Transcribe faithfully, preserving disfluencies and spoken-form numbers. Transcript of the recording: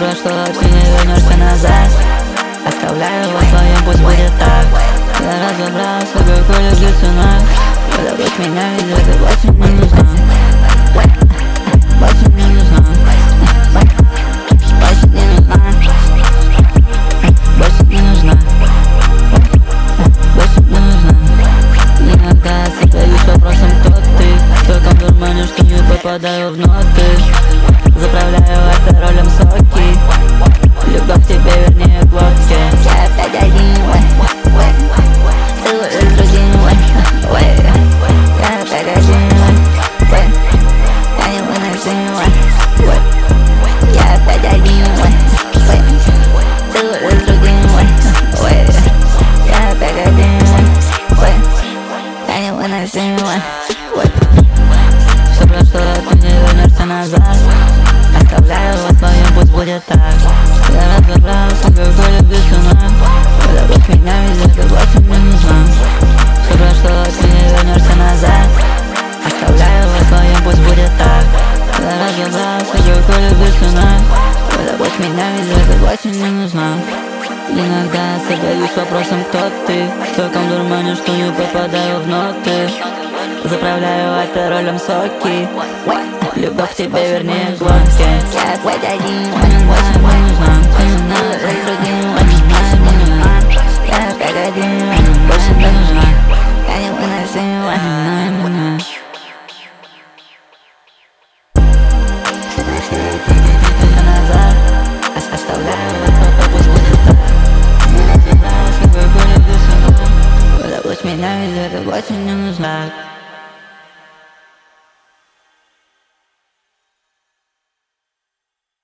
прошло, ты не вернешься назад. Оставляю во своем, пусть будет так. Я разобрался, какой люблю цена. Забудь меня, ведь это больше не нужна. Больше не нужна. Больше не нужна. Больше не нужна. Больше не нужна. Иногда задаюсь вопросом, кто ты. В таком дурмане, что не попадаю в ноты. Заправляю аперолем соки. Любовь к тебе, вернее, к водке. Я опять один, ты с другим, я опять один, я невыносим. Я опять один, ты с другим, я опять один, я невыносим. Все прошло, ты не вернешься назад. Оставляю во своем, пусть будет так. Я разобрался, какой люблю цена. Забудь меня, ведь это больше не нужна. Все прошло, ты не вернешься назад. Оставляю во своем, пусть будет так. Я разобрался, какой люблю цена. Забудь меня, ведь это больше не нужна. Иногда задаюсь вопросом, кто ты. В таком дурмане, что не попадаю в ноты. Заправляю аперолем соки. Любовь к тебе, вернее, к водке. Я опять один, больше не нужна. Я опять один, больше не нужна. Я невыносим.